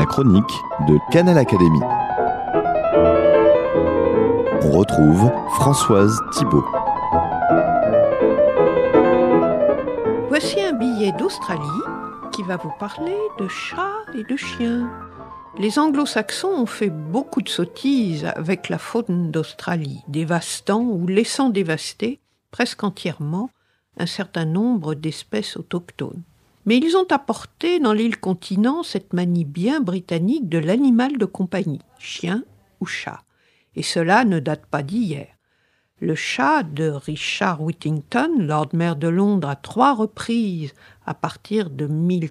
chronique de Canal Académie. On retrouve Françoise Thibault. Voici un billet d'Australie qui va vous parler de chats et de chiens. Les anglo-saxons ont fait beaucoup de sottises avec la faune d'Australie, dévastant ou laissant dévaster presque entièrement un certain nombre d'espèces autochtones. Mais ils ont apporté dans l'île continent cette manie bien britannique de l'animal de compagnie, chien ou chat. Et cela ne date pas d'hier. Le chat de Richard Whittington, Lord Mayor de Londres à 3 reprises à partir de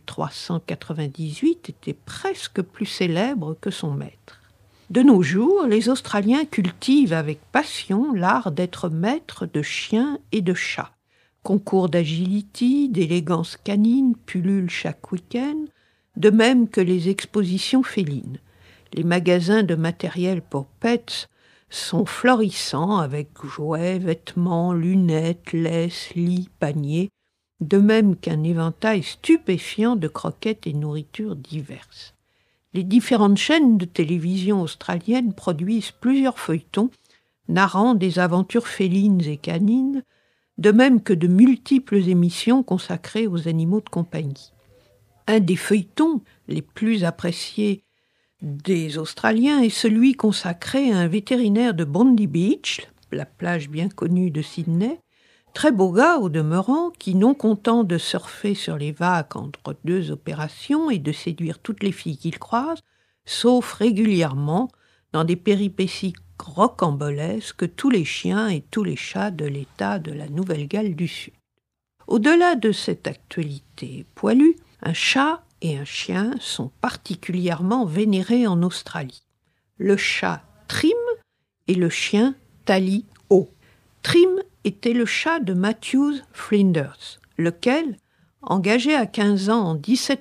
1398, était presque plus célèbre que son maître. De nos jours, les Australiens cultivent avec passion l'art d'être maîtres de chiens et de chats. Concours d'agility, d'élégance canine pullulent chaque week-end, de même que les expositions félines. Les magasins de matériel pour pets sont florissants avec jouets, vêtements, lunettes, laisses, lits, paniers, de même qu'un éventail stupéfiant de croquettes et nourritures diverses. Les différentes chaînes de télévision australiennes produisent plusieurs feuilletons narrant des aventures félines et canines, de même que de multiples émissions consacrées aux animaux de compagnie. Un des feuilletons les plus appréciés des Australiens est celui consacré à un vétérinaire de Bondi Beach, la plage bien connue de Sydney, très beau gars au demeurant, qui, non content de surfer sur les vagues entre 2 opérations et de séduire toutes les filles qu'il croise, sauf régulièrement dans des péripéties rocambolesques tous les chiens et tous les chats de l'État de la Nouvelle-Galles du Sud. Au-delà de cette actualité poilue, un chat et un chien sont particulièrement vénérés en Australie. Le chat Trim et le chien Tally-Ho. Trim était le chat de Matthew Flinders, lequel, engagé à 15 ans en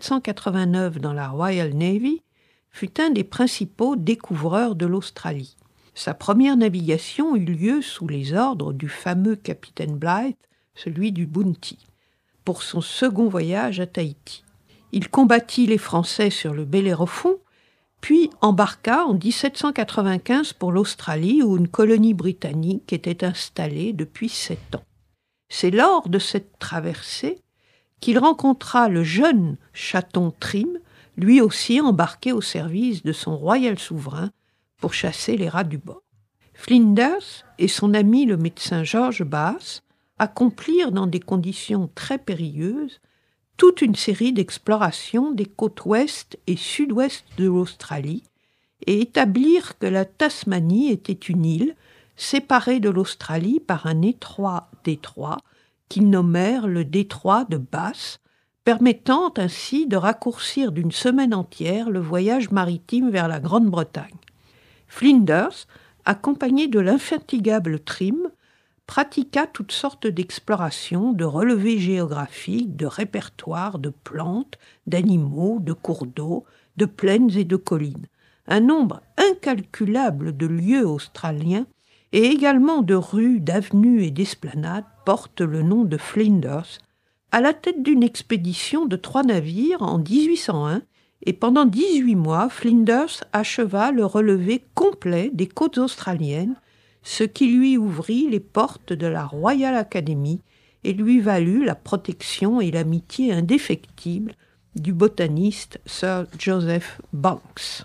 1789 dans la Royal Navy, fut un des principaux découvreurs de l'Australie. Sa première navigation eut lieu sous les ordres du fameux capitaine Bligh, celui du Bounty, pour son second voyage à Tahiti. Il combattit les Français sur le Bellérophon, puis embarqua en 1795 pour l'Australie où une colonie britannique était installée depuis 7 ans. C'est lors de cette traversée qu'il rencontra le jeune chaton Trim, lui aussi embarqué au service de son royal souverain pour chasser les rats du bord. Flinders et son ami le médecin George Bass accomplirent dans des conditions très périlleuses toute une série d'explorations des côtes ouest et sud-ouest de l'Australie et établirent que la Tasmanie était une île séparée de l'Australie par un étroit détroit qu'ils nommèrent le détroit de Bass, permettant ainsi de raccourcir d'une semaine entière le voyage maritime vers la Grande-Bretagne. Flinders, accompagné de l'infatigable Trim, pratiqua toutes sortes d'explorations, de relevés géographiques, de répertoires, de plantes, d'animaux, de cours d'eau, de plaines et de collines. Un nombre incalculable de lieux australiens et également de rues, d'avenues et d'esplanades portent le nom de Flinders, à la tête d'une expédition de 3 navires en 1801, et pendant 18 mois, Flinders acheva le relevé complet des côtes australiennes, ce qui lui ouvrit les portes de la Royal Academy et lui valut la protection et l'amitié indéfectible du botaniste Sir Joseph Banks.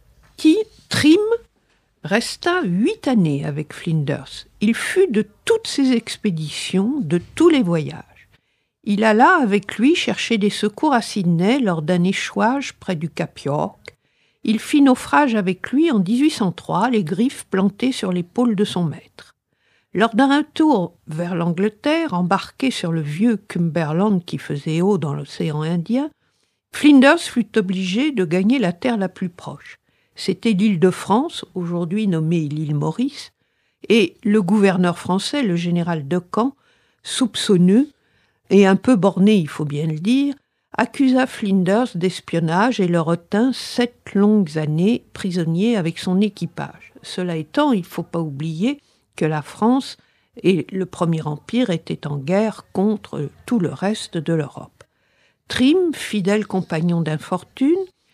Trim resta 8 années avec Flinders. Il fut de toutes ses expéditions, de tous les voyages. Il alla avec lui chercher des secours à Sydney lors d'un échouage près du Cap York. Il fit naufrage avec lui en 1803, les griffes plantées sur l'épaule de son maître. Lors d'un retour vers l'Angleterre, embarqué sur le vieux Cumberland qui faisait eau dans l'océan Indien, Flinders fut obligé de gagner la terre la plus proche. C'était l'île de France, aujourd'hui nommée l'île Maurice, et le gouverneur français, le général Decamps, soupçonneux et un peu borné, il faut bien le dire, accusa Flinders d'espionnage et le retint 7 longues années prisonnier avec son équipage. Cela étant, il ne faut pas oublier que la France et le Premier Empire étaient en guerre contre tout le reste de l'Europe. Trim, fidèle compagnon d'infortune,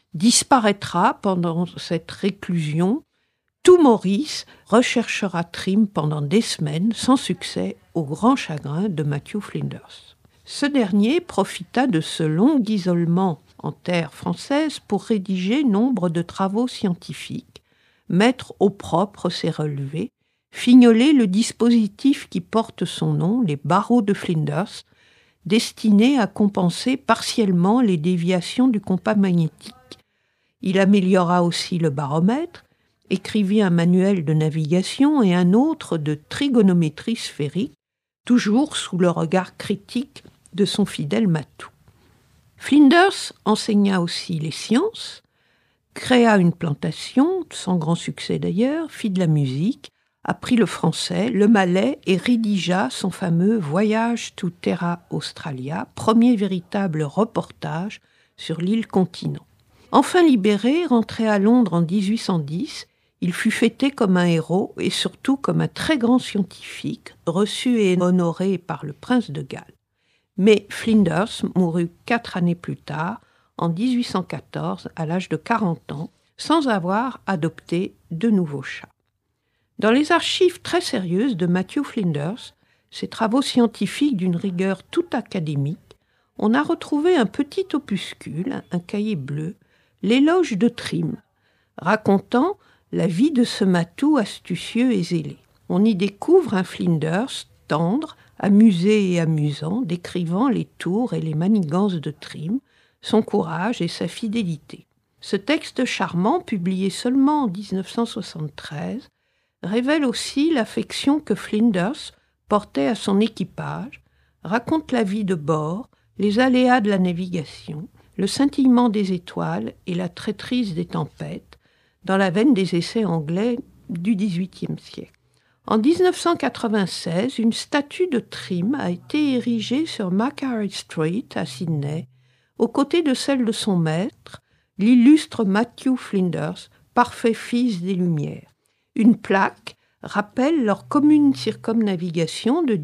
disparaîtra pendant cette réclusion. Tout Maurice recherchera Trim pendant des semaines, sans succès, au grand chagrin de Matthew Flinders. Ce dernier profita de ce long isolement en terre française pour rédiger nombre de travaux scientifiques, mettre au propre ses relevés, fignoler le dispositif qui porte son nom, les barreaux de Flinders, destinés à compenser partiellement les déviations du compas magnétique. Il améliora aussi le baromètre, écrivit un manuel de navigation et un autre de trigonométrie sphérique, toujours sous le regard critique de son fidèle matou. Flinders enseigna aussi les sciences, créa une plantation, sans grand succès d'ailleurs, fit de la musique, apprit le français, le malais et rédigea son fameux Voyage to Terra Australia, premier véritable reportage sur l'île continent. Enfin libéré, rentré à Londres en 1810, il fut fêté comme un héros et surtout comme un très grand scientifique, reçu et honoré par le prince de Galles. Mais Flinders mourut 4 années plus tard, en 1814, à l'âge de 40 ans, sans avoir adopté de nouveaux chats. Dans les archives très sérieuses de Matthew Flinders, ses travaux scientifiques d'une rigueur tout académique, on a retrouvé un petit opuscule, un cahier bleu, l'éloge de Trim, racontant la vie de ce matou astucieux et zélé. On y découvre un Flinders tendre, amusé et amusant, décrivant les tours et les manigances de Trim, son courage et sa fidélité. Ce texte charmant, publié seulement en 1973, révèle aussi l'affection que Flinders portait à son équipage, raconte la vie de bord, les aléas de la navigation, le scintillement des étoiles et la traîtrise des tempêtes, dans la veine des essais anglais du XVIIIe siècle. En 1996, une statue de Trim a été érigée sur Macquarie Street à Sydney, aux côtés de celle de son maître, l'illustre Matthew Flinders, parfait fils des Lumières. Une plaque rappelle leur commune circumnavigation de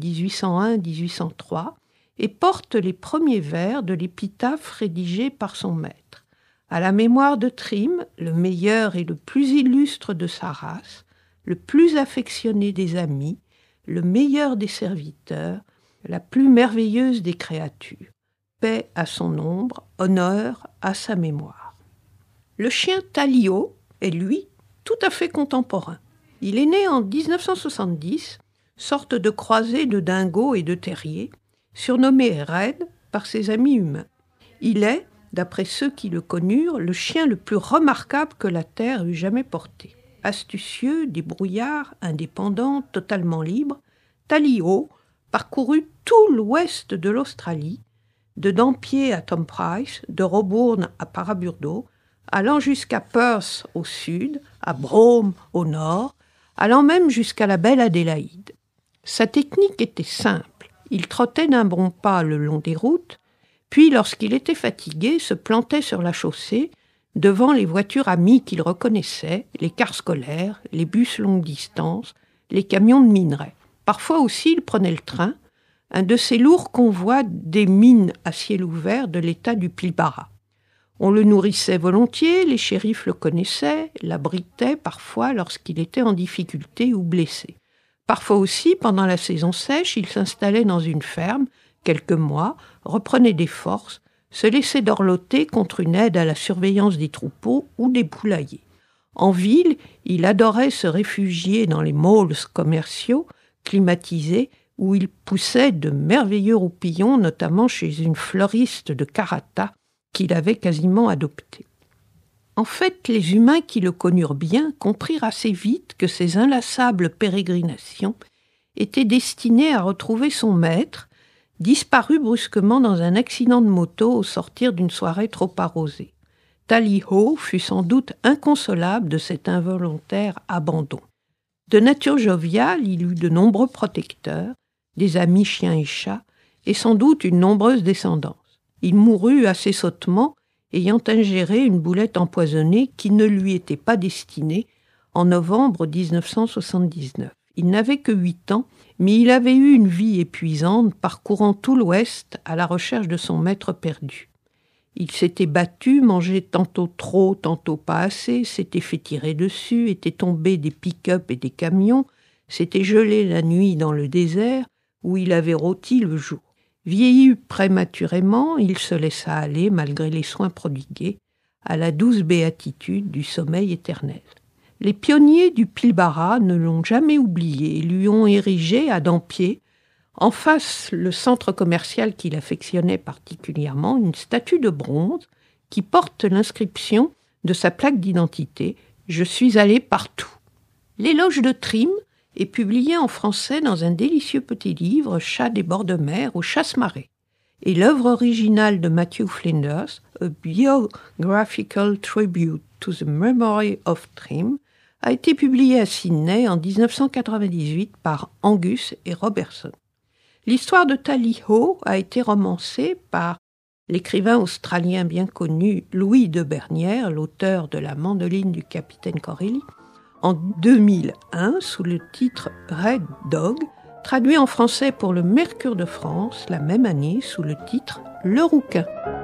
1801-1803 et porte les premiers vers de l'épitaphe rédigée par son maître. À la mémoire de Trim, le meilleur et le plus illustre de sa race, le plus affectionné des amis, le meilleur des serviteurs, la plus merveilleuse des créatures. Paix à son ombre, honneur à sa mémoire. Le chien Talio est, lui, tout à fait contemporain. Il est né en 1970, sorte de croisée de dingo et de terrier, surnommé Red par ses amis humains. Il est, d'après ceux qui le connurent, le chien le plus remarquable que la Terre eût jamais porté. Astucieux, débrouillard, indépendant, totalement libre, Talio parcourut tout l'ouest de l'Australie, de Dampier à Tom Price, de Roebourne à Paraburdo, allant jusqu'à Perth au sud, à Brome au nord, allant même jusqu'à la belle Adélaïde. Sa technique était simple. Il trottait d'un bon pas le long des routes, puis lorsqu'il était fatigué, se plantait sur la chaussée, devant les voitures amies qu'il reconnaissait, les cars scolaires, les bus longue distance, les camions de minerais. Parfois aussi, il prenait le train, un de ces lourds convois des mines à ciel ouvert de l'état du Pilbara. On le nourrissait volontiers, les shérifs le connaissaient, l'abritaient parfois lorsqu'il était en difficulté ou blessé. Parfois aussi, pendant la saison sèche, il s'installait dans une ferme, quelques mois, reprenait des forces, se laissait dorloter contre une aide à la surveillance des troupeaux ou des poulaillers. En ville, il adorait se réfugier dans les malls commerciaux, climatisés, où il poussait de merveilleux roupillons, notamment chez une fleuriste de Karata qu'il avait quasiment adoptée. En fait, les humains qui le connurent bien comprirent assez vite que ces inlassables pérégrinations étaient destinées à retrouver son maître, disparu brusquement dans un accident de moto au sortir d'une soirée trop arrosée. Tally-Ho fut sans doute inconsolable de cet involontaire abandon. De nature joviale, il eut de nombreux protecteurs, des amis chiens et chats, et sans doute une nombreuse descendance. Il mourut assez sottement, ayant ingéré une boulette empoisonnée qui ne lui était pas destinée en novembre 1979. Il n'avait que 8 ans, mais il avait eu une vie épuisante, parcourant tout l'Ouest à la recherche de son maître perdu. Il s'était battu, mangeait tantôt trop, tantôt pas assez, s'était fait tirer dessus, était tombé des pick-up et des camions, s'était gelé la nuit dans le désert, où il avait rôti le jour. Vieilli prématurément, il se laissa aller, malgré les soins prodigués, à la douce béatitude du sommeil éternel. Les pionniers du Pilbara ne l'ont jamais oublié et lui ont érigé à Dampier, en face le centre commercial qu'il affectionnait particulièrement, une statue de bronze qui porte l'inscription de sa plaque d'identité « Je suis allé partout ». L'éloge de Trim est publié en français dans un délicieux petit livre « Chats des bords de mer » aux Chasse-Marées. Et l'œuvre originale de Matthew Flinders, « A Biographical Tribute to the Memory of Trim », a été publiée à Sydney en 1998 par Angus et Robertson. L'histoire de Tally Ho a été romancée par l'écrivain australien bien connu Louis de Bernières, l'auteur de La mandoline du capitaine Corelli, en 2001 sous le titre Red Dog, traduit en français pour le Mercure de France la même année sous le titre Le Rouquin.